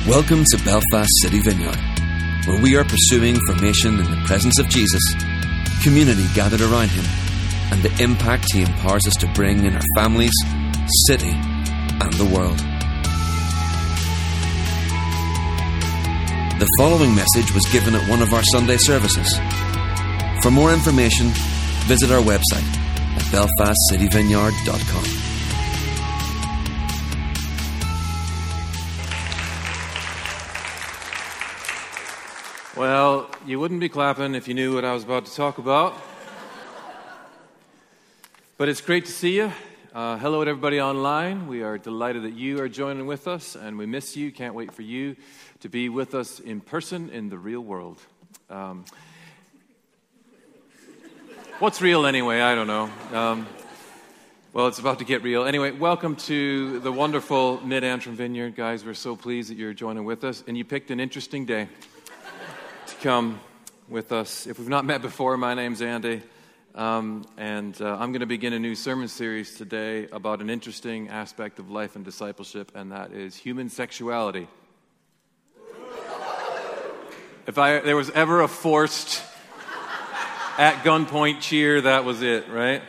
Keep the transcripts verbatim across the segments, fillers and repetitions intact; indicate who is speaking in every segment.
Speaker 1: Welcome to Belfast City Vineyard, where we are pursuing formation in the presence of Jesus, community gathered around Him, and the impact He empowers us to bring in our families, city, and the world. The following message was given at one of our Sunday services. For more information, visit our website at belfast city vineyard dot com.
Speaker 2: Well, you wouldn't be clapping if you knew what I was about to talk about. But it's great to see you. Uh, hello to everybody online. We are delighted that you are joining with us, and we miss you. Can't wait for you to be with us in person in the real world. Um, what's real anyway? I don't know. Um, well, it's about to get real. Anyway, welcome to the wonderful Mid-Antrim Vineyard. Guys, we're so pleased that you're joining with us, and you picked an interesting day to come with us. If we've not met before, my name's Andy, um, and uh, I'm going to begin a new sermon series today about an interesting aspect of life and discipleship, and that is human sexuality. If I there was ever a forced at gunpoint cheer, that was it, right?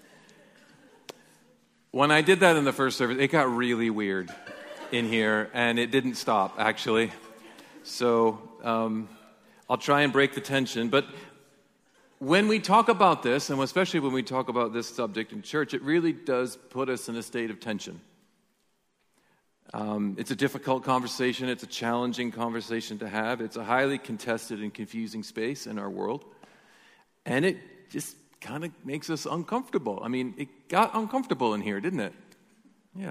Speaker 2: When I did that in the first service, it got really weird in here, and it didn't stop, actually. So um, I'll try and break the tension. But when we talk about this, and especially when we talk about this subject in church, it really does put us in a state of tension. Um, it's a difficult conversation. It's a challenging conversation to have. It's a highly contested and confusing space in our world. And it just kind of makes us uncomfortable. I mean, it got uncomfortable in here, didn't it? Yeah.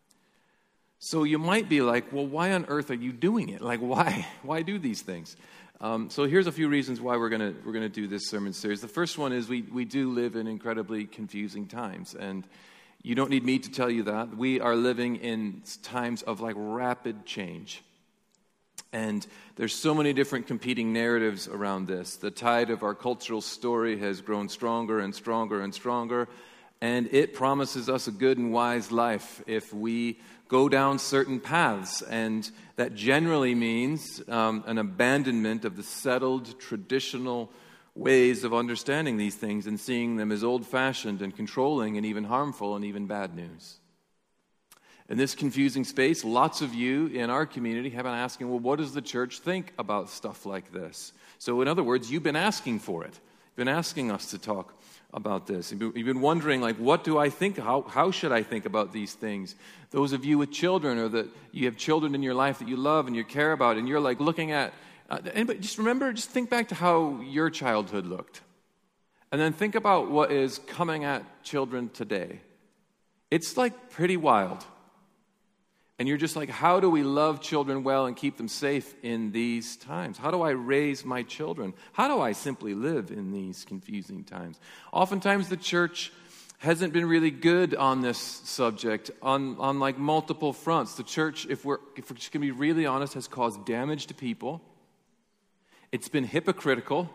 Speaker 2: So you might be like, well, why on earth are you doing it? Like, why? Why do these things? Um, so here's a few reasons why we're gonna we're gonna do this sermon series. The first one is we we do live in incredibly confusing times, and you don't need me to tell you that. We are living in times of like rapid change. And there's so many different competing narratives around this. The tide of our cultural story has grown stronger and stronger and stronger. And it promises us a good and wise life if we go down certain paths. And that generally means um, an abandonment of the settled, traditional ways of understanding these things and seeing them as old-fashioned and controlling and even harmful and even bad news. In this confusing space, lots of you in our community have been asking, well, what does the church think about stuff like this? So in other words, you've been asking for it. You've been asking us to talk about this. You've been wondering, like, what do I think? How, how should I think about these things? Those of you with children, or that you have children in your life that you love and you care about, and you're like looking at, uh, anybody, just remember, just think back to how your childhood looked. And then think about what is coming at children today. It's like pretty wild. And you're just like, how do we love children well and keep them safe in these times? How do I raise my children? How do I simply live in these confusing times? Oftentimes the church hasn't been really good on this subject on, on like multiple fronts. The church, if we're, if we're just going to be really honest, has caused damage to people. It's been hypocritical.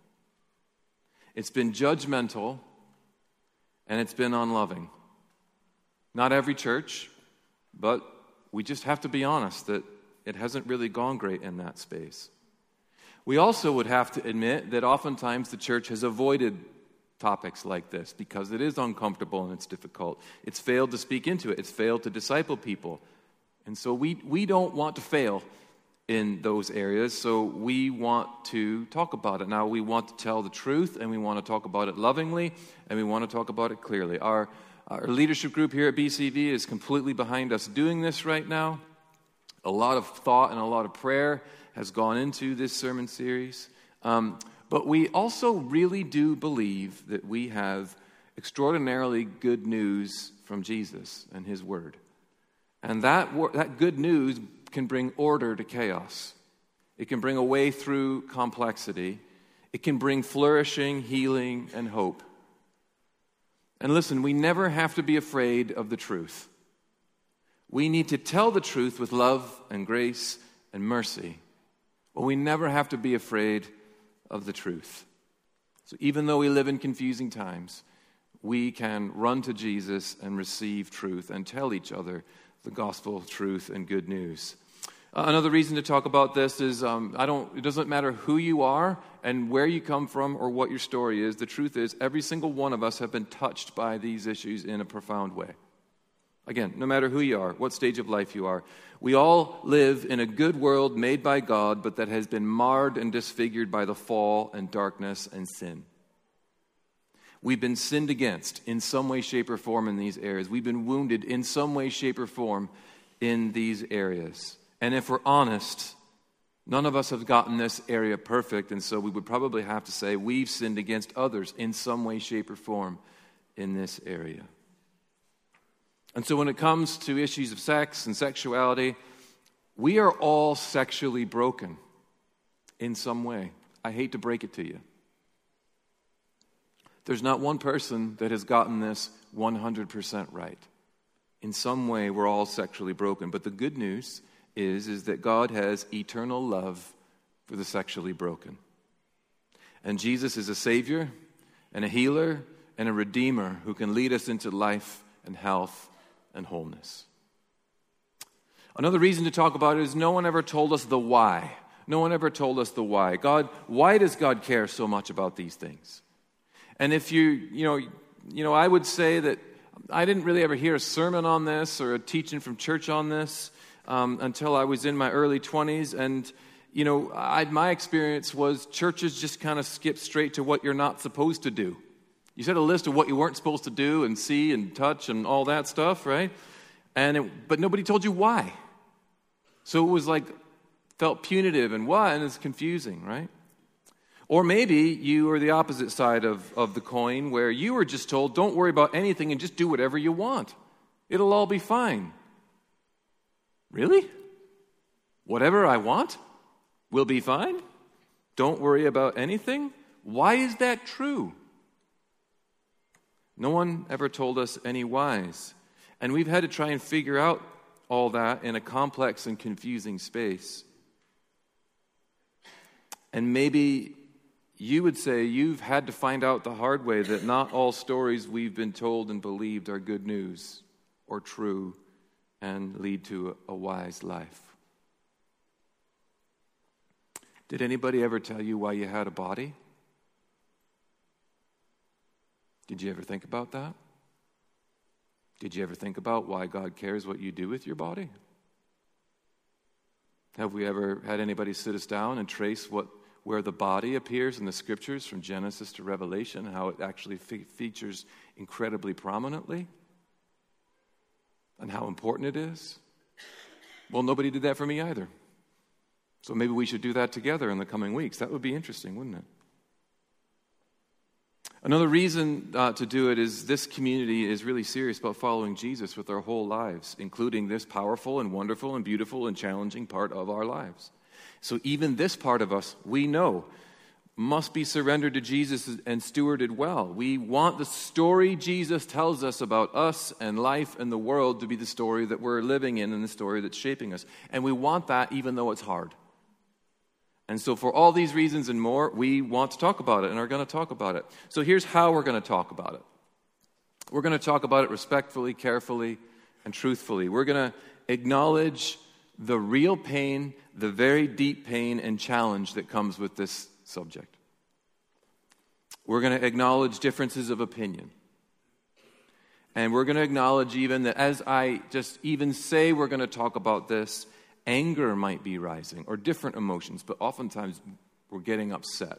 Speaker 2: It's been judgmental. And it's been unloving. Not every church, but we just have to be honest that it hasn't really gone great in that space. We also would have to admit that oftentimes the church has avoided topics like this because it is uncomfortable and it's difficult. It's failed to speak into it. It's failed to disciple people. And so we, we don't want to fail in those areas, so we want to talk about it. Now, we want to tell the truth, and we want to talk about it lovingly, and we want to talk about it clearly. Our Our leadership group here at B C V is completely behind us doing this right now. A lot of thought and a lot of prayer has gone into this sermon series. Um, but we also really do believe that we have extraordinarily good news from Jesus and His Word. And that, that good news can bring order to chaos. It can bring a way through complexity. It can bring flourishing, healing, and hope. And listen, we never have to be afraid of the truth. We need to tell the truth with love and grace and mercy. But we never have to be afraid of the truth. So even though we live in confusing times, we can run to Jesus and receive truth and tell each other the gospel truth and good news. Another reason to talk about this is um, I don't. It doesn't matter who you are and where you come from or what your story is. The truth is, every single one of us have been touched by these issues in a profound way. Again, no matter who you are, what stage of life you are, we all live in a good world made by God, but that has been marred and disfigured by the fall and darkness and sin. We've been sinned against in some way, shape, or form in these areas. We've been wounded in some way, shape, or form in these areas. And if we're honest, none of us have gotten this area perfect, and so we would probably have to say we've sinned against others in some way, shape, or form in this area. And so when it comes to issues of sex and sexuality, we are all sexually broken in some way. I hate to break it to you. There's not one person that has gotten this one hundred percent right. In some way, we're all sexually broken. But the good news is, is that God has eternal love for the sexually broken. And Jesus is a Savior and a healer and a Redeemer who can lead us into life and health and wholeness. Another reason to talk about it is no one ever told us the why. No one ever told us the why. God, why does God care so much about these things? And if you, you know, you know, I would say that I didn't really ever hear a sermon on this or a teaching from church on this um, until I was in my early twenties. And, you know, I, my experience was churches just kind of skip straight to what you're not supposed to do. You said a list of what you weren't supposed to do and see and touch and all that stuff, right? And it, but nobody told you why. So it was like, felt punitive and why, and it's confusing, right? Or maybe you are the opposite side of, of the coin where you were just told, don't worry about anything and just do whatever you want. It'll all be fine. Really? Whatever I want will be fine? Don't worry about anything? Why is that true? No one ever told us any whys. And we've had to try and figure out all that in a complex and confusing space. And maybe you would say you've had to find out the hard way that not all stories we've been told and believed are good news or true and lead to a, a wise life. Did anybody ever tell you why you had a body? Did you ever think about that? Did you ever think about why God cares what you do with your body? Have we ever had anybody sit us down and trace what where the body appears in the scriptures from Genesis to Revelation, how it actually fe- features incredibly prominently, and how important it is? Well, nobody did that for me either. So maybe we should do that together in the coming weeks. That would be interesting, wouldn't it? Another reason uh, to do it is this community is really serious about following Jesus with our whole lives, including this powerful and wonderful and beautiful and challenging part of our lives. So even this part of us, we know, must be surrendered to Jesus and stewarded well. We want the story Jesus tells us about us and life and the world to be the story that we're living in and the story that's shaping us. And we want that even though it's hard. And so for all these reasons and more, we want to talk about it and are going to talk about it. So here's how we're going to talk about it. We're going to talk about it respectfully, carefully, and truthfully. We're going to acknowledge the real pain, the very deep pain and challenge that comes with this subject. We're going to acknowledge differences of opinion. And we're going to acknowledge even that as I just even say we're going to talk about this, anger might be rising or different emotions, but oftentimes we're getting upset.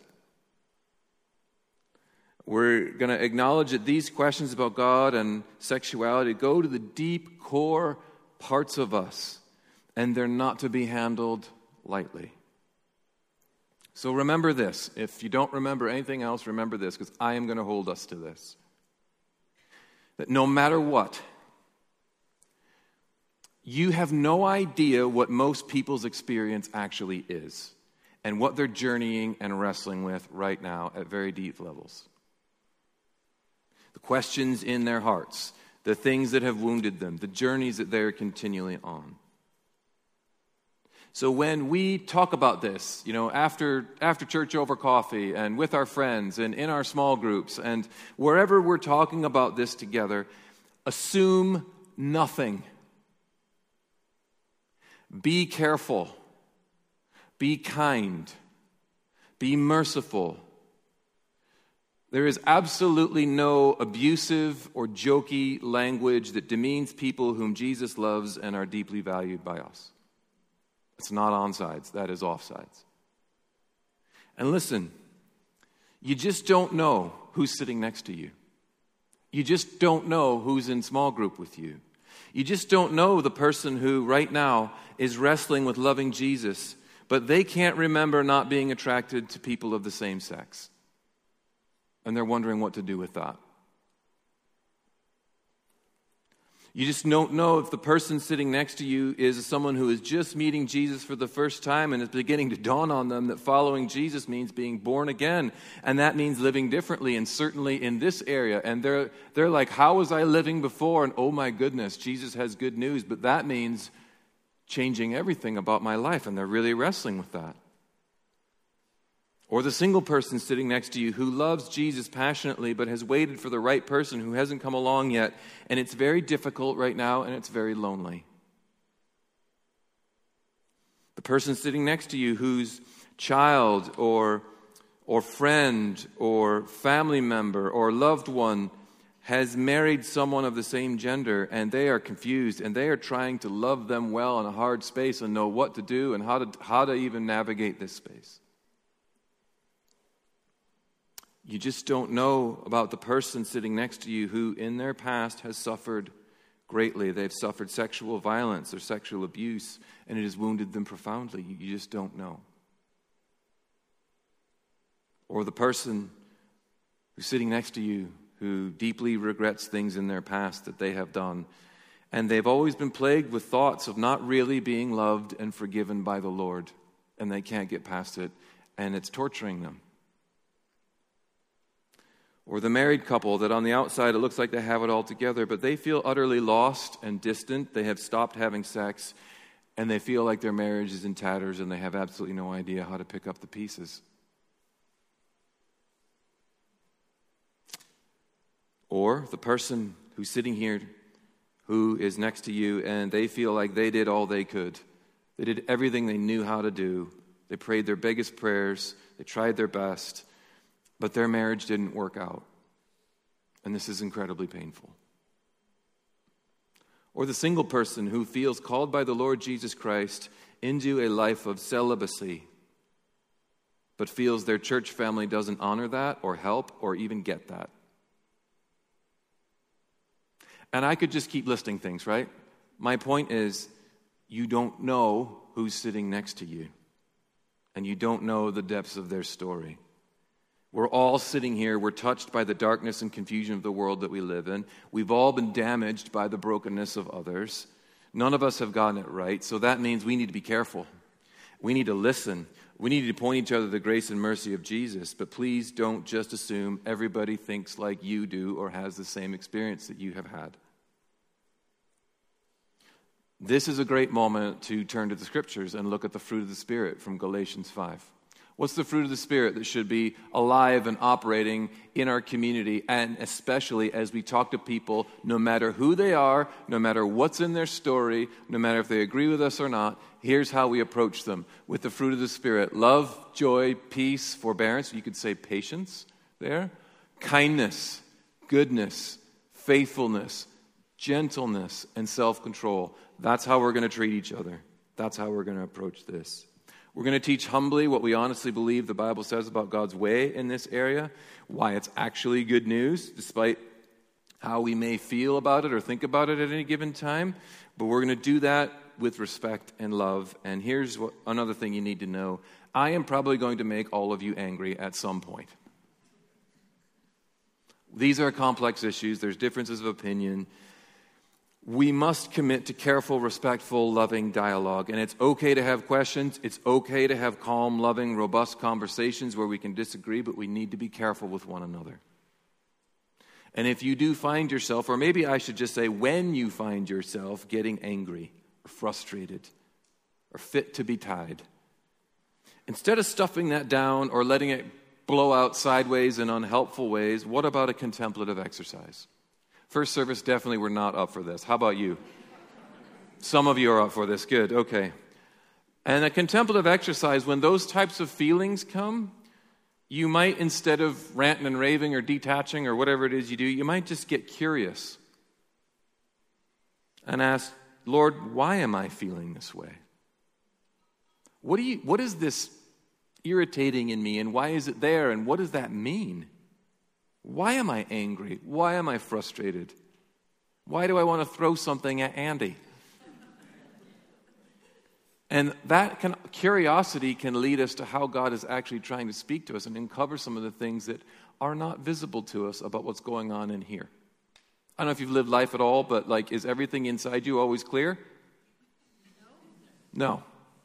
Speaker 2: We're going to acknowledge that these questions about God and sexuality go to the deep core parts of us, and they're not to be handled lightly. So remember this. If you don't remember anything else, remember this, because I am going to hold us to this. That no matter what, you have no idea what most people's experience actually is and what they're journeying and wrestling with right now at very deep levels. The questions in their hearts, the things that have wounded them, the journeys that they're continually on. So when we talk about this, you know, after after church over coffee and with our friends and in our small groups and wherever we're talking about this together, assume nothing. Be careful. Be kind. Be merciful. There is absolutely no abusive or jokey language that demeans people whom Jesus loves and are deeply valued by us. It's not onsides, that is offsides. And listen, you just don't know who's sitting next to you. You just don't know who's in small group with you. You just don't know the person who right now is wrestling with loving Jesus, but they can't remember not being attracted to people of the same sex. And they're wondering what to do with that. You just don't know if the person sitting next to you is someone who is just meeting Jesus for the first time and it's beginning to dawn on them that following Jesus means being born again. And that means living differently, and certainly in this area. And they're, they're like, how was I living before? And oh my goodness, Jesus has good news. But that means changing everything about my life. And they're really wrestling with that. Or the single person sitting next to you who loves Jesus passionately but has waited for the right person who hasn't come along yet, and it's very difficult right now and it's very lonely. The person sitting next to you whose child or, or friend or family member or loved one has married someone of the same gender, and they are confused and they are trying to love them well in a hard space and know what to do and how to, how to even navigate this space. You just don't know about the person sitting next to you who in their past has suffered greatly. They've suffered sexual violence or sexual abuse, and it has wounded them profoundly. You just don't know. Or the person who's sitting next to you who deeply regrets things in their past that they have done, and they've always been plagued with thoughts of not really being loved and forgiven by the Lord, and they can't get past it, and it's torturing them. Or the married couple that on the outside it looks like they have it all together, but they feel utterly lost and distant. They have stopped having sex, and they feel like their marriage is in tatters, and they have absolutely no idea how to pick up the pieces. Or the person who's sitting here who is next to you, and they feel like they did all they could. They did everything they knew how to do. They prayed their biggest prayers. They tried their best. But their marriage didn't work out. And this is incredibly painful. Or the single person who feels called by the Lord Jesus Christ into a life of celibacy, but feels their church family doesn't honor that or help or even get that. And I could just keep listing things, right? My point is, you don't know who's sitting next to you. And you don't know the depths of their story. We're all sitting here, we're touched by the darkness and confusion of the world that we live in. We've all been damaged by the brokenness of others. None of us have gotten it right, so that means we need to be careful. We need to listen. We need to point each other to the grace and mercy of Jesus, but please don't just assume everybody thinks like you do or has the same experience that you have had. This is a great moment to turn to the Scriptures and look at the fruit of the Spirit from Galatians five. What's the fruit of the Spirit that should be alive and operating in our community, and especially as we talk to people, no matter who they are, no matter what's in their story, no matter if they agree with us or not, here's how we approach them with the fruit of the Spirit. Love, joy, peace, forbearance, you could say patience there, kindness, goodness, faithfulness, gentleness, and self-control. That's how we're going to treat each other. That's how we're going to approach this. We're going to teach humbly what we honestly believe the Bible says about God's way in this area, why it's actually good news, despite how we may feel about it or think about it at any given time. But we're going to do that with respect and love. And here's what, another thing you need to know. I am probably going to make all of you angry at some point. These are complex issues. There's differences of opinion. We must commit to careful, respectful, loving dialogue. And it's okay to have questions. It's okay to have calm, loving, robust conversations where we can disagree, but we need to be careful with one another. And if you do find yourself, or maybe I should just say when you find yourself getting angry or frustrated or fit to be tied, instead of stuffing that down or letting it blow out sideways in unhelpful ways, what about a contemplative exercise? First service, definitely we're not up for this. How about you? Some of you are up for this. Good. Okay. And a contemplative exercise, when those types of feelings come, you might, instead of ranting and raving or detaching or whatever it is you do, you might just get curious and ask, Lord, why am I feeling this way? What do you, what is this irritating in me, and why is it there, and what does that mean? Why am I angry? Why am I frustrated? Why do I want to throw something at Andy? And that can, curiosity can lead us to how God is actually trying to speak to us and uncover some of the things that are not visible to us about what's going on in here. I don't know if you've lived life at all, but like, is everything inside you always clear? No.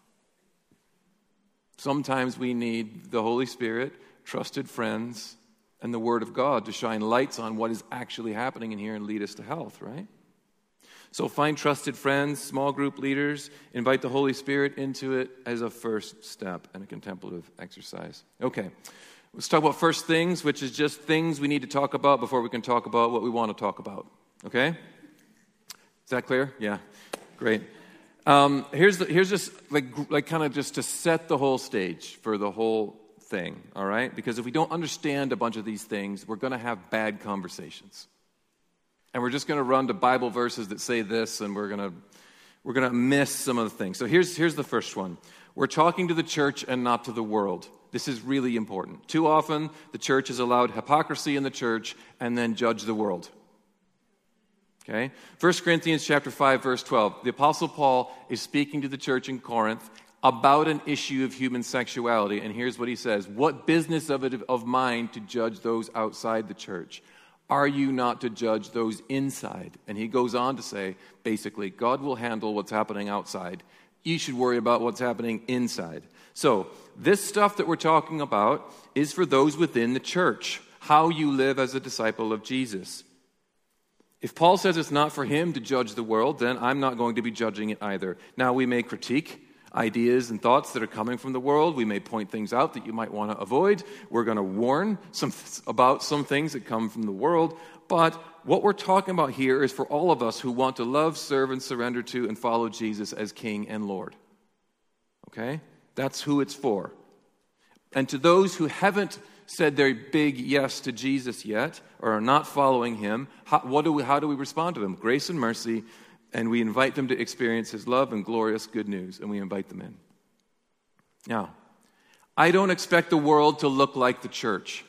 Speaker 2: Sometimes we need the Holy Spirit, trusted friends, and the Word of God to shine lights on what is actually happening in here and lead us to health, right? So find trusted friends, small group leaders, invite the Holy Spirit into it as a first step in a contemplative exercise. Okay, let's talk about first things, which is just things we need to talk about before we can talk about what we want to talk about. Okay? Is that clear? Yeah, great. Um, here's the, here's just like like kind of just to set the whole stage for the whole thing, all right? Because if we don't understand a bunch of these things, we're going to have bad conversations. And we're just going to run to Bible verses that say this, and we're going to we're going to miss some of the things. So here's here's the first one. We're talking to the church and not to the world. This is really important. Too often, the church has allowed hypocrisy in the church and then judge the world. Okay? First Corinthians chapter five, verse twelve. The Apostle Paul is speaking to the church in Corinth about an issue of human sexuality, and here's what he says. What business of it of mine to judge those outside the church? Are you not to judge those inside? And he goes on to say, basically, God will handle what's happening outside. You should worry about what's happening inside. So, this stuff that we're talking about is for those within the church. How you live as a disciple of Jesus. If Paul says it's not for him to judge the world, then I'm not going to be judging it either. Now, we may critique ideas and thoughts that are coming from the world. We may point things out that you might want to avoid. We're going to warn some about some things that come from the world. But what we're talking about here is for all of us who want to love, serve, and surrender to and follow Jesus as King and Lord. Okay? That's who it's for. And to those who haven't said their big yes to Jesus yet or are not following him, how, what do we, how do we respond to them? Grace and mercy. And we invite them to experience his love and glorious good news, and we invite them in. Now, I don't expect the world to look like the church.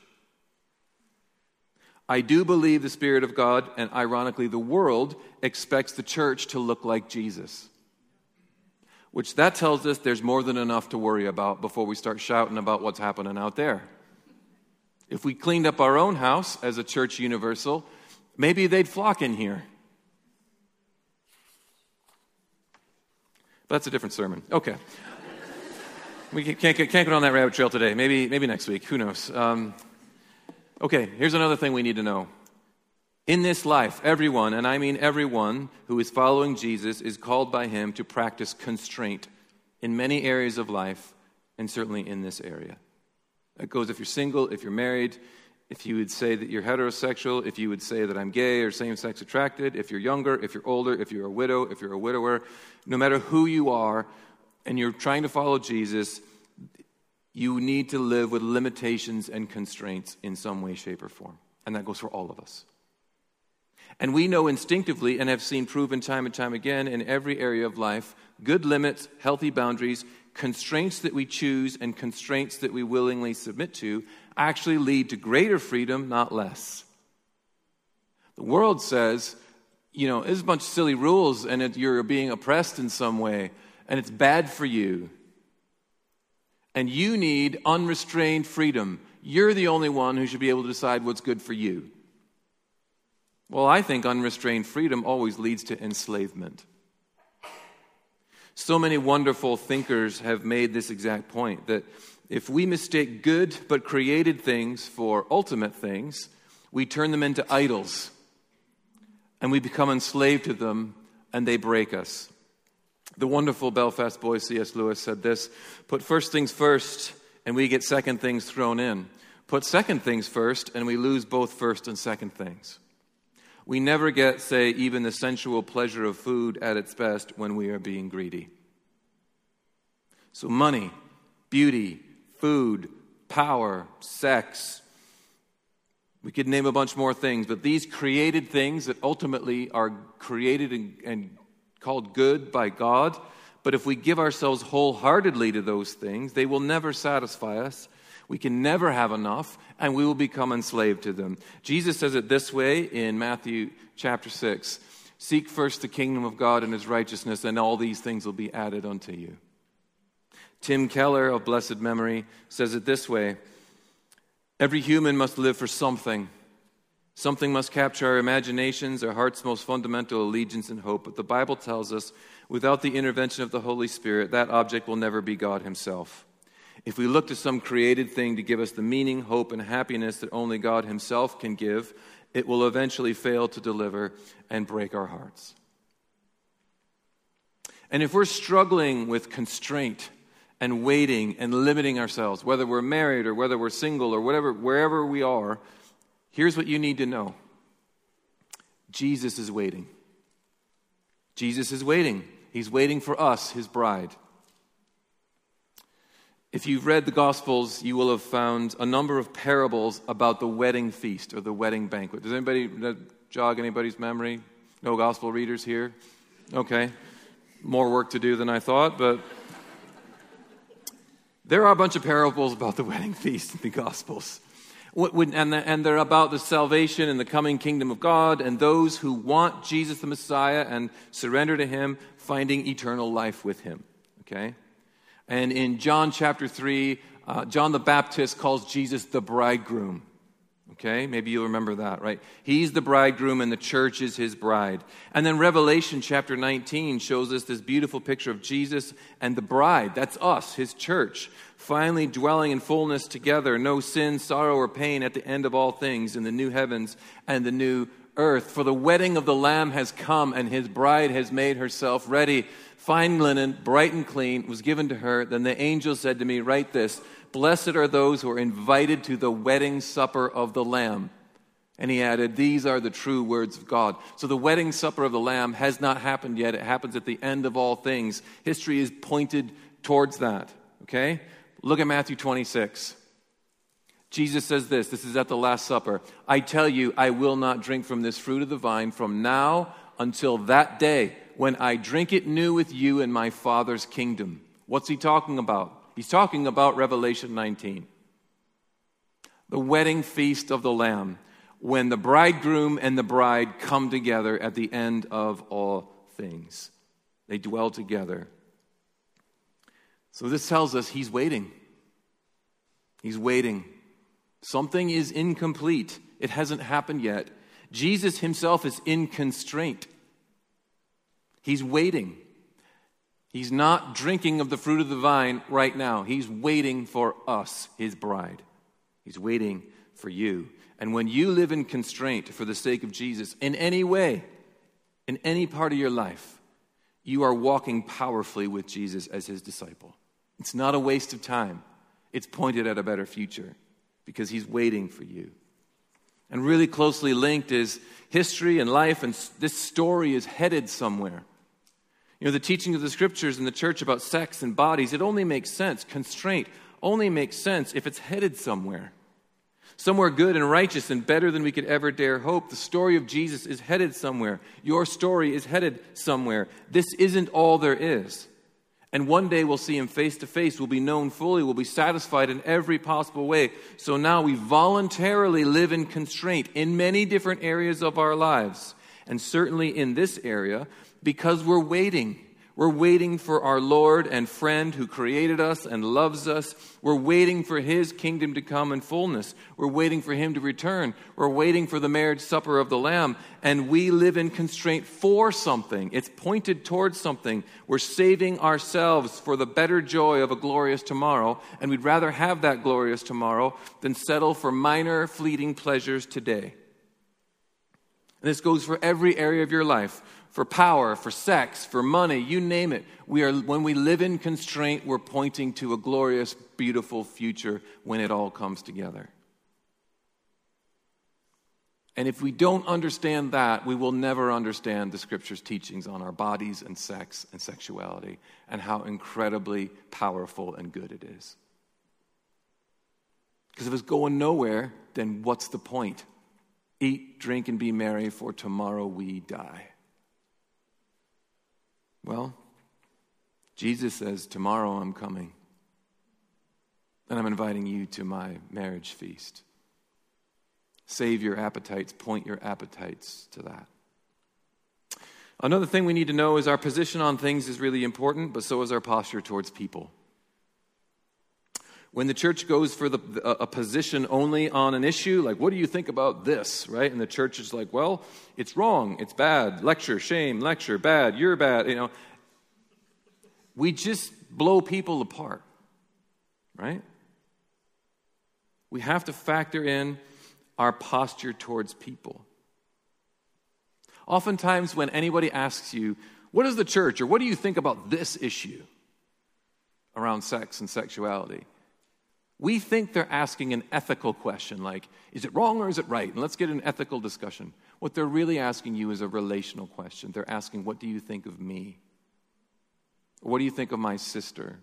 Speaker 2: I do believe the Spirit of God, and ironically, the world expects the church to look like Jesus. Which that tells us there's more than enough to worry about before we start shouting about what's happening out there. If we cleaned up our own house as a church universal, maybe they'd flock in here. That's a different sermon. Okay. We can't, can't get on that rabbit trail today. Maybe maybe next week. Who knows? Um, okay, here's another thing we need to know. In this life, everyone, and I mean everyone, who is following Jesus is called by him to practice constraint in many areas of life, and certainly in this area. It goes if you're single, if you're married, if you would say that you're heterosexual, if you would say that I'm gay or same-sex attracted, if you're younger, if you're older, if you're a widow, if you're a widower, no matter who you are and you're trying to follow Jesus, you need to live with limitations and constraints in some way, shape, or form. And that goes for all of us. And we know instinctively and have seen proven time and time again in every area of life, good limits, healthy boundaries, constraints that we choose and constraints that we willingly submit to actually lead to greater freedom, not less. The world says, you know, there's a bunch of silly rules and it, you're being oppressed in some way and it's bad for you. And you need unrestrained freedom. You're the only one who should be able to decide what's good for you. Well, I think unrestrained freedom always leads to enslavement. So many wonderful thinkers have made this exact point, that if we mistake good but created things for ultimate things, we turn them into idols, and we become enslaved to them, and they break us. The wonderful Belfast boy C S Lewis said this: put first things first, and we get second things thrown in. Put second things first, and we lose both first and second things. We never get, say, even the sensual pleasure of food at its best when we are being greedy. So money, beauty, food, power, sex. We could name a bunch more things, but these created things that ultimately are created and, and called good by God, but if we give ourselves wholeheartedly to those things, they will never satisfy us. We can never have enough, and we will become enslaved to them. Jesus says it this way in Matthew chapter six. Seek first the kingdom of God and his righteousness, and all these things will be added unto you. Tim Keller of blessed memory says it this way. Every human must live for something. Something must capture our imaginations, our heart's most fundamental allegiance and hope. But the Bible tells us, without the intervention of the Holy Spirit, that object will never be God himself. If we look to some created thing to give us the meaning, hope, and happiness that only God himself can give, it will eventually fail to deliver and break our hearts. And if we're struggling with constraint and waiting and limiting ourselves, whether we're married or whether we're single or whatever, wherever we are, here's what you need to know. Jesus is waiting. Jesus is waiting. He's waiting for us, his bride. If you've read the Gospels, you will have found a number of parables about the wedding feast or the wedding banquet. Does anybody jog anybody's memory? No Gospel readers here? Okay. More work to do than I thought, but there are a bunch of parables about the wedding feast in the Gospels. And they're about the salvation and the coming kingdom of God and those who want Jesus the Messiah and surrender to him, finding eternal life with him. Okay? And in John chapter three, uh, John the Baptist calls Jesus the bridegroom. Okay? Maybe you'll remember that, right? He's the bridegroom and the church is his bride. And then Revelation chapter nineteen shows us this beautiful picture of Jesus and the bride. That's us, his church, finally dwelling in fullness together, no sin, sorrow, or pain at the end of all things in the new heavens and the new earth. For the wedding of the Lamb has come and his bride has made herself ready. Fine linen, bright and clean, was given to her. Then the angel said to me, write this, blessed are those who are invited to the wedding supper of the Lamb. And he added, these are the true words of God. So the wedding supper of the Lamb has not happened yet. It happens at the end of all things. History is pointed towards that. Okay? Look at Matthew twenty-six. Jesus says this, this is at the Last Supper. I tell you, I will not drink from this fruit of the vine from now until that day when I drink it new with you in my Father's kingdom. What's he talking about? He's talking about Revelation nineteen. The wedding feast of the Lamb, when the bridegroom and the bride come together at the end of all things. They dwell together. So this tells us he's waiting. He's waiting. Something is incomplete. It hasn't happened yet. Jesus himself is in constraint. He's waiting. He's not drinking of the fruit of the vine right now. He's waiting for us, his bride. He's waiting for you. And when you live in constraint for the sake of Jesus in any way, in any part of your life, you are walking powerfully with Jesus as his disciple. It's not a waste of time. It's pointed at a better future because he's waiting for you. And really closely linked is history and life, and this story is headed somewhere. You know, the teaching of the scriptures in the church about sex and bodies, it only makes sense. Constraint only makes sense if it's headed somewhere. Somewhere good and righteous and better than we could ever dare hope. The story of Jesus is headed somewhere. Your story is headed somewhere. This isn't all there is. And one day we'll see him face to face. We'll be known fully. We'll be satisfied in every possible way. So now we voluntarily live in constraint in many different areas of our lives. And certainly in this area, because we're waiting. We're waiting for our Lord and friend who created us and loves us. We're waiting for his kingdom to come in fullness. We're waiting for him to return. We're waiting for the marriage supper of the Lamb. And we live in constraint for something. It's pointed towards something. We're saving ourselves for the better joy of a glorious tomorrow. And we'd rather have that glorious tomorrow than settle for minor fleeting pleasures today. And this goes for every area of your life. For power, for sex, for money, you name it. We are, when we live in constraint, we're pointing to a glorious, beautiful future when it all comes together. And if we don't understand that, we will never understand the Scripture's teachings on our bodies and sex and sexuality and how incredibly powerful and good it is. Because if it's going nowhere, then what's the point? Eat, drink, and be merry, for tomorrow we die. Well, Jesus says, tomorrow I'm coming. And I'm inviting you to my marriage feast. Save your appetites, point your appetites to that. Another thing we need to know is our position on things is really important, but so is our posture towards people. When the church goes for the, a position only on an issue, like, what do you think about this, right? And the church is like, well, it's wrong, it's bad, lecture, shame, lecture, bad, you're bad, you know. We just blow people apart, right? We have to factor in our posture towards people. Oftentimes when anybody asks you, what is the church, or what do you think about this issue around sex and sexuality? We think they're asking an ethical question, like, is it wrong or is it right? And let's get an ethical discussion. What they're really asking you is a relational question. They're asking, what do you think of me? What do you think of my sister?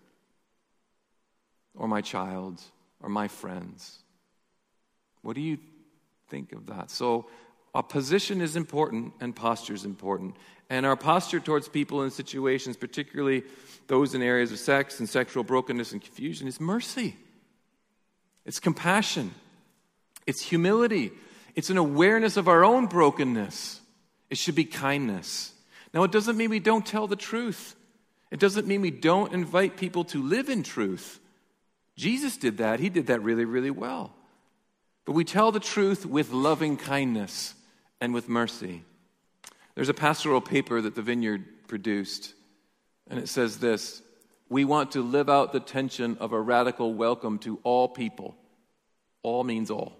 Speaker 2: Or my child? Or my friends? What do you think of that? So a position is important and posture is important. And our posture towards people in situations, particularly those in areas of sex and sexual brokenness and confusion, is mercy. It's compassion. It's humility. It's an awareness of our own brokenness. It should be kindness. Now, it doesn't mean we don't tell the truth. It doesn't mean we don't invite people to live in truth. Jesus did that. He did that really, really well. But we tell the truth with loving kindness and with mercy. There's a pastoral paper that the Vineyard produced, and it says this: we want to live out the tension of a radical welcome to all people, all means all,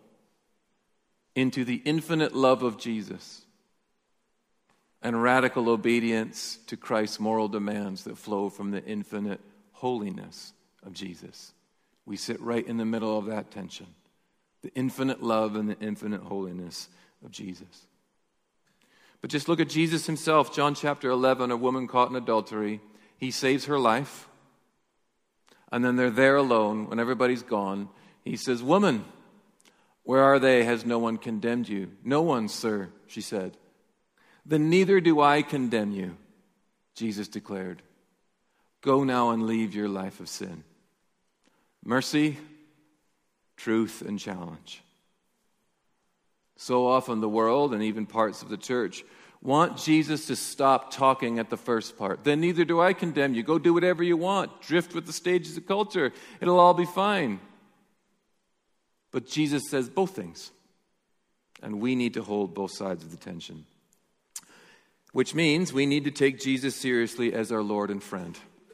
Speaker 2: into the infinite love of Jesus and radical obedience to Christ's moral demands that flow from the infinite holiness of Jesus. We sit right in the middle of that tension, the infinite love and the infinite holiness of Jesus. But just look at Jesus himself. John chapter eleven, a woman caught in adultery. He saves her life. And then they're there alone when everybody's gone. He says, woman, where are they? Has no one condemned you? No one, sir, she said. Then neither do I condemn you, Jesus declared. Go now and leave your life of sin. Mercy, truth, and challenge. So often the world and even parts of the church want Jesus to stop talking at the first part. Then neither do I condemn you. Go do whatever you want. Drift with the stages of culture. It'll all be fine. But Jesus says both things. And we need to hold both sides of the tension. Which means we need to take Jesus seriously as our Lord and friend.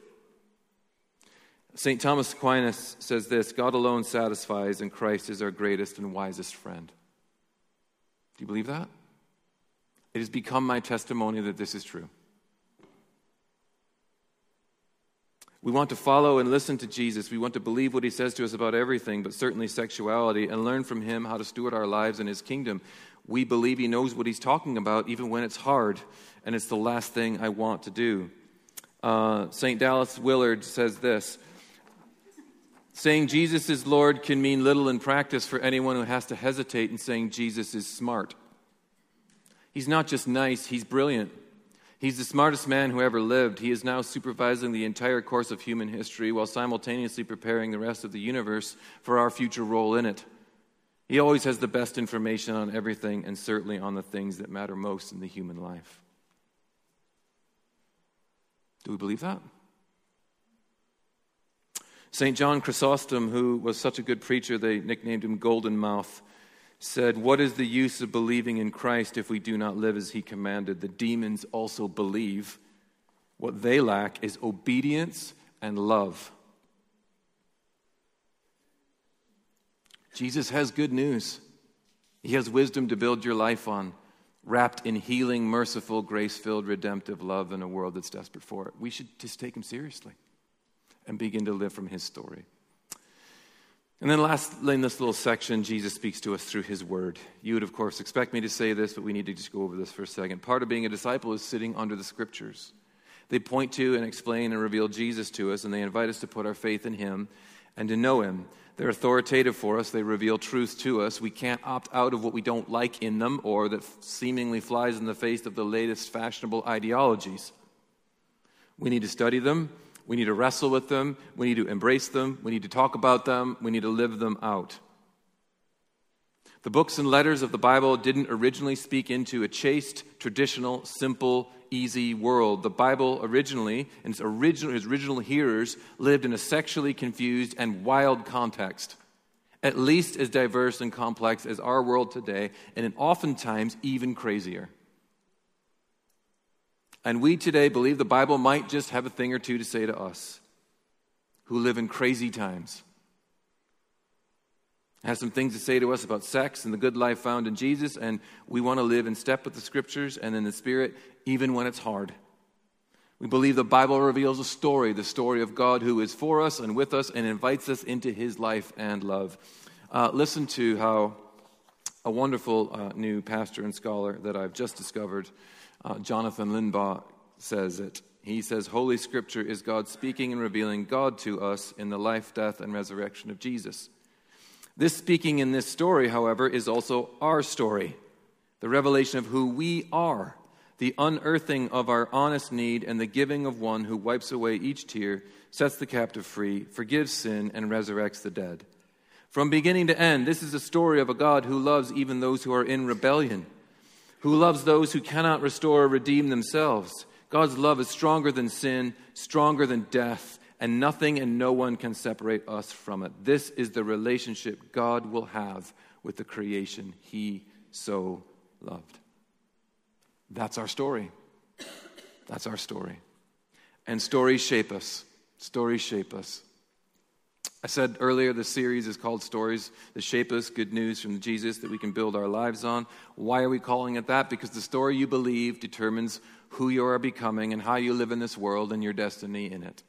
Speaker 2: Saint Thomas Aquinas says this: God alone satisfies, and Christ is our greatest and wisest friend. Do you believe that? It has become my testimony that this is true. We want to follow and listen to Jesus. We want to believe what he says to us about everything, but certainly sexuality, and learn from him how to steward our lives in his kingdom. We believe he knows what he's talking about, even when it's hard, and it's the last thing I want to do. Uh, Saint Dallas Willard says this: saying Jesus is Lord can mean little in practice for anyone who has to hesitate in saying Jesus is smart. He's not just nice, he's brilliant. He's the smartest man who ever lived. He is now supervising the entire course of human history while simultaneously preparing the rest of the universe for our future role in it. He always has the best information on everything, and certainly on the things that matter most in the human life. Do we believe that? Saint John Chrysostom, who was such a good preacher, they nicknamed him Golden Mouth, said, what is the use of believing in Christ if we do not live as he commanded? The demons also believe. What they lack is obedience and love. Jesus has good news. He has wisdom to build your life on, wrapped in healing, merciful, grace-filled, redemptive love in a world that's desperate for it. We should just take him seriously and begin to live from his story. And then lastly, in this little section, Jesus speaks to us through his word. You would, of course, expect me to say this, but we need to just go over this for a second. Part of being a disciple is sitting under the scriptures. They point to and explain and reveal Jesus to us, and they invite us to put our faith in him and to know him. They're authoritative for us. They reveal truth to us. We can't opt out of what we don't like in them or that seemingly flies in the face of the latest fashionable ideologies. We need to study them. We need to wrestle with them. We need to embrace them. We need to talk about them. We need to live them out. The books and letters of the Bible didn't originally speak into a chaste, traditional, simple, easy world. The Bible originally, and its original, its original hearers, lived in a sexually confused and wild context, at least as diverse and complex as our world today, and oftentimes even crazier. And we today believe the Bible might just have a thing or two to say to us who live in crazy times. It has some things to say to us about sex and the good life found in Jesus, and we want to live in step with the Scriptures and in the Spirit, even when it's hard. We believe the Bible reveals a story, the story of God who is for us and with us and invites us into his life and love. Uh, listen to how a wonderful uh, new pastor and scholar that I've just discovered, uh, Jonathan Linbaugh, says it. He says, Holy Scripture is God speaking and revealing God to us in the life, death, and resurrection of Jesus. This speaking in this story, however, is also our story, the revelation of who we are, the unearthing of our honest need, and the giving of one who wipes away each tear, sets the captive free, forgives sin, and resurrects the dead. From beginning to end, this is a story of a God who loves even those who are in rebellion, who loves those who cannot restore or redeem themselves. God's love is stronger than sin, stronger than death, and nothing and no one can separate us from it. This is the relationship God will have with the creation he so loved. That's our story. That's our story. And stories shape us. Stories shape us. I said earlier the series is called Stories That Shape Us, Good News from Jesus that we can build our lives on. Why are we calling it that? Because the story you believe determines who you are becoming and how you live in this world and your destiny in it.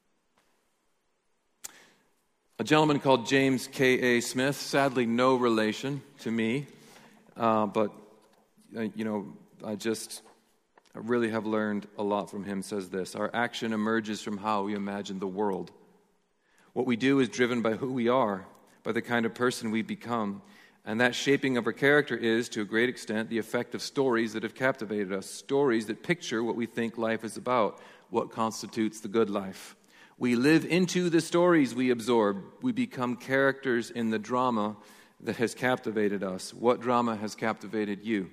Speaker 2: A gentleman called James K A Smith, sadly no relation to me, uh, but, uh, you know, I just I really have learned a lot from him, says this: our action emerges from how we imagine the world. What we do is driven by who we are, by the kind of person we become. And that shaping of our character is, to a great extent, the effect of stories that have captivated us, stories that picture what we think life is about, what constitutes the good life. We live into the stories we absorb. We become characters in the drama that has captivated us. What drama has captivated you?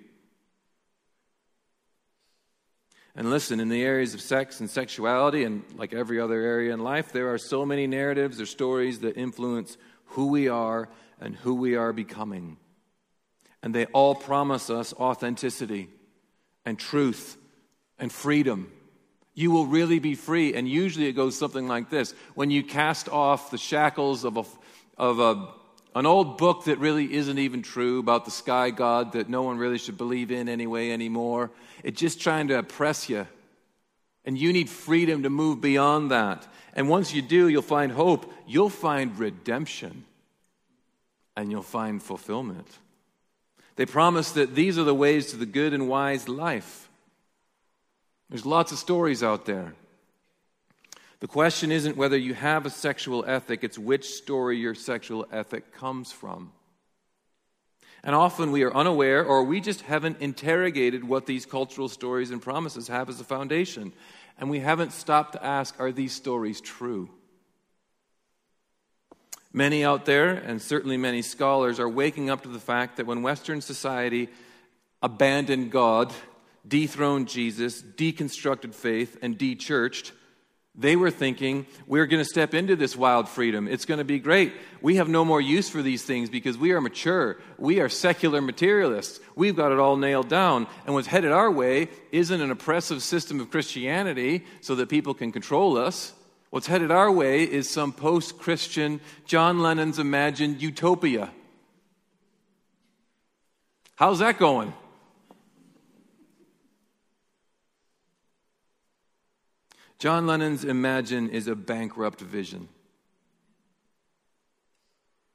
Speaker 2: And listen, in the areas of sex and sexuality, and like every other area in life, there are so many narratives or stories that influence who we are and who we are becoming. And they all promise us authenticity and truth and freedom. You will really be free. And usually it goes something like this. When you cast off the shackles of a, of a, an old book that really isn't even true about the sky god that no one really should believe in anyway anymore, it's just trying to oppress you. And you need freedom to move beyond that. And once you do, you'll find hope. You'll find redemption. And you'll find fulfillment. They promise that these are the ways to the good and wise life. There's lots of stories out there. The question isn't whether you have a sexual ethic, it's which story your sexual ethic comes from. And often we are unaware, or we just haven't interrogated what these cultural stories and promises have as a foundation. And we haven't stopped to ask, are these stories true? Many out there, and certainly many scholars, are waking up to the fact that when Western society abandoned God, dethroned Jesus, deconstructed faith, and de-churched, they were thinking, we're going to step into this wild freedom. It's going to be great. We have no more use for these things because we are mature. We are secular materialists. We've got it all nailed down. And what's headed our way isn't an oppressive system of Christianity so that people can control us. What's headed our way is some post-Christian, John Lennon's imagined utopia. How's that going? John Lennon's Imagine is a bankrupt vision.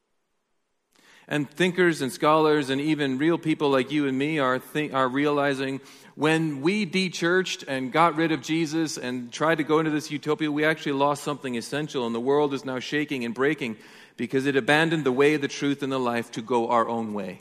Speaker 2: And thinkers and scholars and even real people like you and me are th- are realizing when we de-churched and got rid of Jesus and tried to go into this utopia, we actually lost something essential, and the world is now shaking and breaking because it abandoned the way, the truth, and the life to go our own way.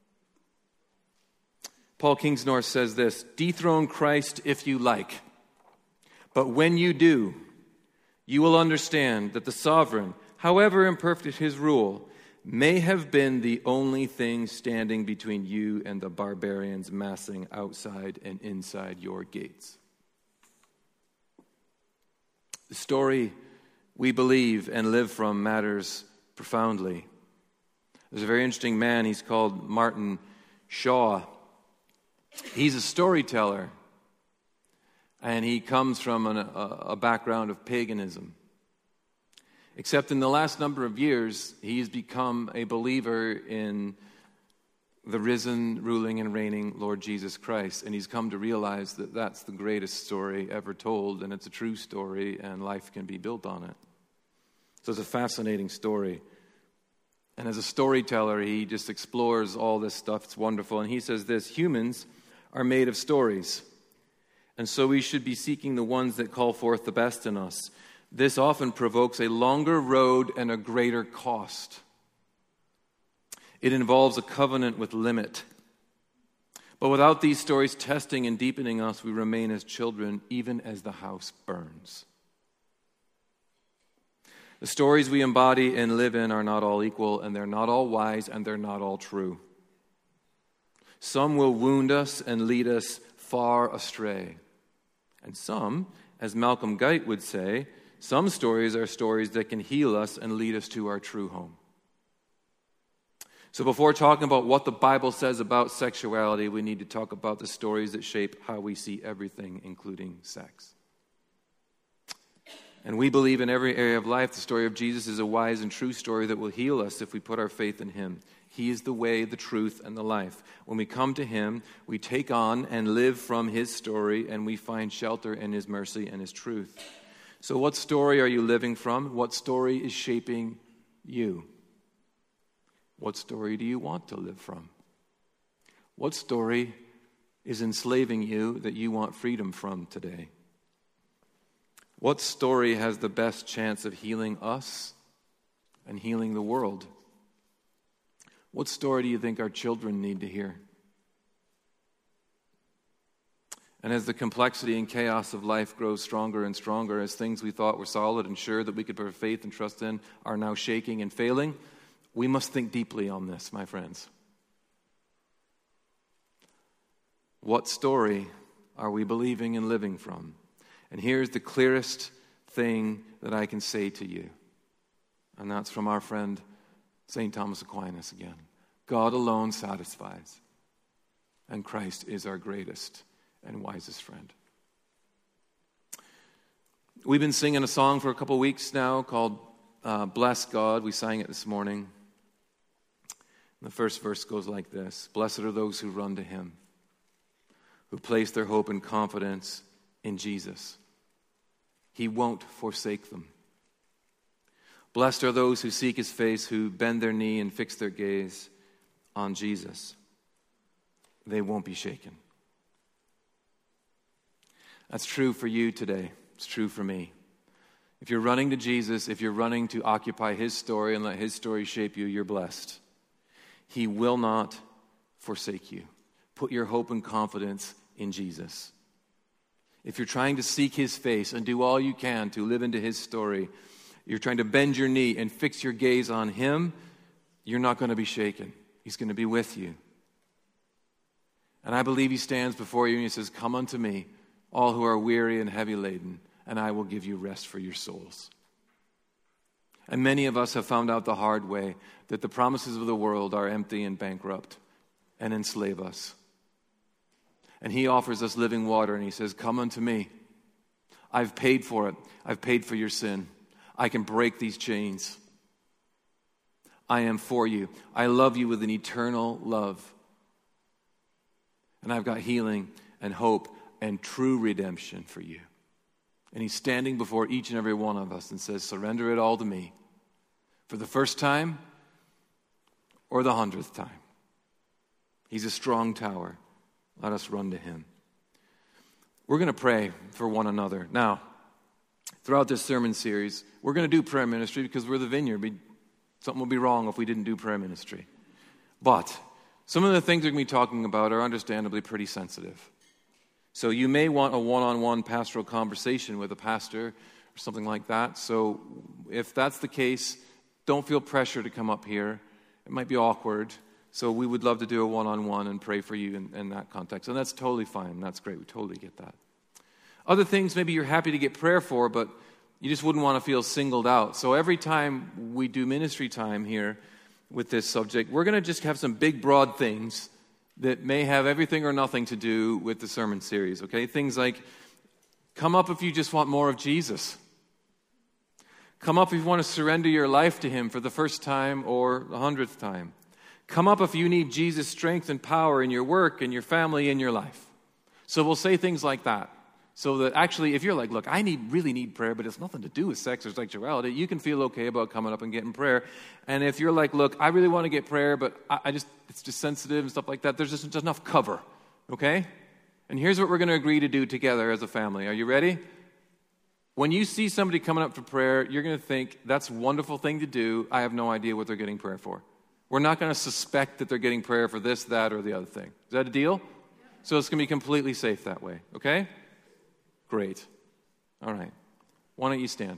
Speaker 2: Paul Kingsnorth says this: dethrone Christ if you like, but when you do, you will understand that the sovereign, however imperfect his rule, may have been the only thing standing between you and the barbarians massing outside and inside your gates. The story we believe and live from matters profoundly. There's a very interesting man, he's called Martin Shaw. He's a storyteller, and he comes from an, a, a background of paganism. Except in the last number of years, he's become a believer in the risen, ruling, and reigning Lord Jesus Christ. And he's come to realize that that's the greatest story ever told, and it's a true story, and life can be built on it. So it's a fascinating story. And as a storyteller, he just explores all this stuff. It's wonderful. And he says this: humans are made of stories, and so we should be seeking the ones that call forth the best in us. This often provokes a longer road and a greater cost. It involves a covenant with limit. But without these stories testing and deepening us, we remain as children, even as the house burns. The stories we embody and live in are not all equal, and they're not all wise, and they're not all true. Some will wound us and lead us far astray. And some, as Malcolm Guite would say, some stories are stories that can heal us and lead us to our true home. So before talking about what the Bible says about sexuality, we need to talk about the stories that shape how we see everything, including sex. And we believe in every area of life, the story of Jesus is a wise and true story that will heal us if we put our faith in him. He is the way, the truth, and the life. When we come to him, we take on and live from his story, and we find shelter in his mercy and his truth. So what story are you living from? What story is shaping you? What story do you want to live from? What story is enslaving you that you want freedom from today? What story has the best chance of healing us and healing the world? What story do you think our children need to hear? And as the complexity and chaos of life grows stronger and stronger, as things we thought were solid and sure that we could put faith and trust in are now shaking and failing, we must think deeply on this, my friends. What story are we believing and living from? And here's the clearest thing that I can say to you, and that's from our friend Saint Thomas Aquinas again. God alone satisfies, and Christ is our greatest and wisest friend. We've been singing a song for a couple weeks now called uh, Bless God. We sang it this morning. The first verse goes like this: blessed are those who run to him, who place their hope and confidence in Jesus. He won't forsake them. Blessed are those who seek his face, who bend their knee and fix their gaze on Jesus. They won't be shaken. That's true for you today. It's true for me. If you're running to Jesus, if you're running to occupy his story and let his story shape you, you're blessed. He will not forsake you. Put your hope and confidence in Jesus. If you're trying to seek his face and do all you can to live into his story, you're trying to bend your knee and fix your gaze on him, you're not going to be shaken. He's going to be with you. And I believe he stands before you and he says, come unto me, all who are weary and heavy laden, and I will give you rest for your souls. And many of us have found out the hard way that the promises of the world are empty and bankrupt and enslave us. And he offers us living water, and he says, come unto me. I've paid for it. I've paid for your sin. I can break these chains. I am for you. I love you with an eternal love. And I've got healing and hope and true redemption for you. And he's standing before each and every one of us and says, surrender it all to me. For the first time, or the hundredth time. He's a strong tower. Let us run to him. We're going to pray for one another. Now, throughout this sermon series, we're going to do prayer ministry because we're the Vineyard. We, something would be wrong if we didn't do prayer ministry. But some of the things we're going to be talking about are understandably pretty sensitive. So you may want a one-on-one pastoral conversation with a pastor or something like that. So if that's the case, don't feel pressure to come up here. It might be awkward. So we would love to do a one-on-one and pray for you in, in that context. And that's totally fine. That's great. We totally get that. Other things maybe you're happy to get prayer for, but you just wouldn't want to feel singled out. So every time we do ministry time here with this subject, we're going to just have some big, broad things that may have everything or nothing to do with the sermon series, okay? Things like, come up if you just want more of Jesus. Come up if you want to surrender your life to him for the first time or the hundredth time. Come up if you need Jesus' strength and power in your work, in your family, in your life. So we'll say things like that. So that actually, if you're like, look, I need really need prayer, but it's nothing to do with sex or sexuality, you can feel okay about coming up and getting prayer. And if you're like, look, I really want to get prayer, but I, I just, it's just sensitive and stuff like that, there's just, just enough cover, okay? And here's what we're going to agree to do together as a family. Are you ready? When you see somebody coming up for prayer, you're going to think, that's a wonderful thing to do. I have no idea what they're getting prayer for. We're not going to suspect that they're getting prayer for this, that, or the other thing. Is that a deal? So it's going to be completely safe that way, okay? Great. All right. Why don't you stand?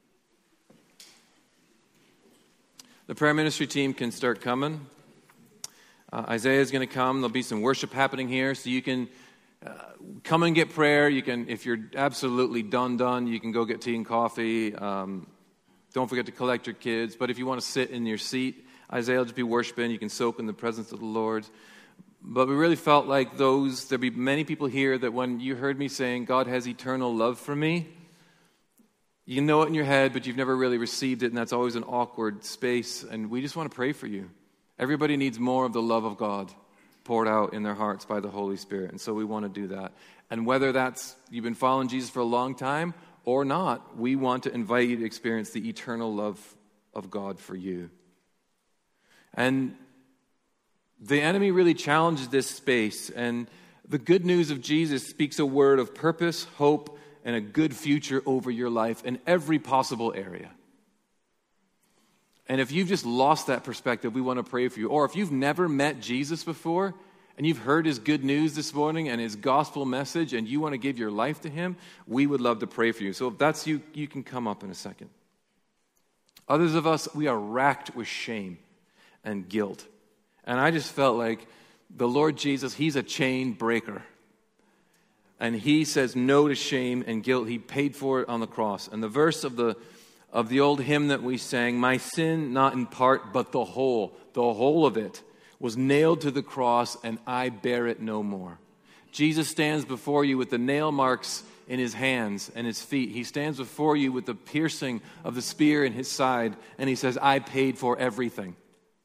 Speaker 2: The prayer ministry team can start coming. Uh, Isaiah is going to come. There'll be some worship happening here, so you can uh, come and get prayer. You can, if you're absolutely done, done, you can go get tea and coffee. Um, don't forget to collect your kids. But if you want to sit in your seat, Isaiah will just be worshiping. You can soak in the presence of the Lord. But we really felt like those, there'd be many people here that when you heard me saying, God has eternal love for me, you know it in your head, but you've never really received it, and that's always an awkward space. And we just want to pray for you. Everybody needs more of the love of God poured out in their hearts by the Holy Spirit. And so we want to do that. And whether that's you've been following Jesus for a long time or not, we want to invite you to experience the eternal love of God for you. And the enemy really challenges this space, and the good news of Jesus speaks a word of purpose, hope, and a good future over your life in every possible area. And if you've just lost that perspective, we want to pray for you. Or if you've never met Jesus before, and you've heard his good news this morning and his gospel message, and you want to give your life to him, we would love to pray for you. So if that's you, you can come up in a second. Others of us, we are racked with shame and guilt. And I just felt like the Lord Jesus, he's a chain breaker. And he says no to shame and guilt. He paid for it on the cross. And the verse of the of the old hymn that we sang, my sin not in part, but the whole, the whole of it, was nailed to the cross, and I bear it no more. Jesus stands before you with the nail marks in his hands and his feet. He stands before you with the piercing of the spear in his side, and he says, I paid for everything.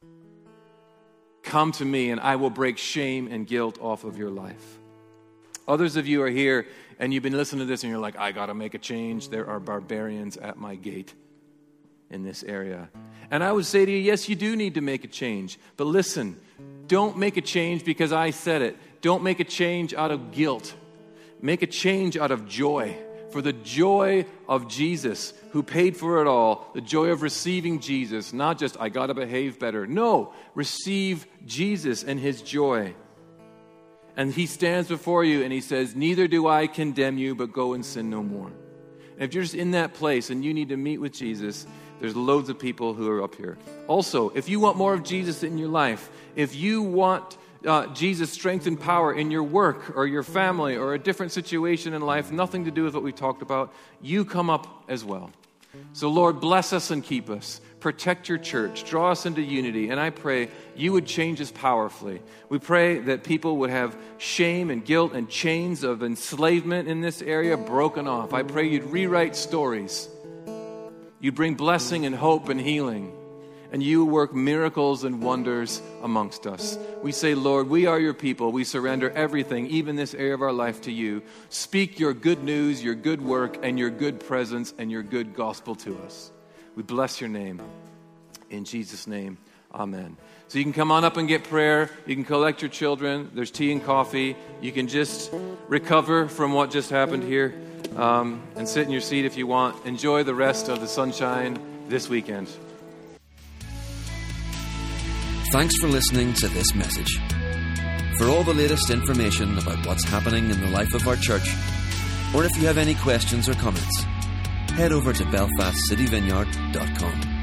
Speaker 2: Come to me, and I will break shame and guilt off of your life. Others of you are here, and you've been listening to this, and you're like, I got to make a change. There are barbarians at my gate in this area. And I would say to you, yes, you do need to make a change. But listen, don't make a change because I said it. Don't make a change out of guilt. Make a change out of joy. For the joy of Jesus, who paid for it all, the joy of receiving Jesus, not just, I got to behave better. No, receive Jesus and his joy. And he stands before you and he says, neither do I condemn you, but go and sin no more. And if you're just in that place and you need to meet with Jesus, there's loads of people who are up here. Also, if you want more of Jesus in your life, if you want uh, Jesus' strength and power in your work or your family or a different situation in life, nothing to do with what we talked about, you come up as well. So Lord, bless us and keep us. Protect your church. Draw us into unity. And I pray you would change us powerfully. We pray that people would have shame and guilt and chains of enslavement in this area broken off. I pray you'd rewrite stories. You'd bring blessing and hope and healing. And you work miracles and wonders amongst us. We say, Lord, we are your people. We surrender everything, even this area of our life, to you. Speak your good news, your good work, and your good presence, and your good gospel to us. We bless your name. In Jesus' name, Amen. So you can come on up and get prayer. You can collect your children. There's tea and coffee. You can just recover from what just happened here um, and sit in your seat if you want. Enjoy the rest of the sunshine this weekend.
Speaker 1: Thanks for listening to this message. For all the latest information about what's happening in the life of our church, or if you have any questions or comments, head over to belfast city vineyard dot com.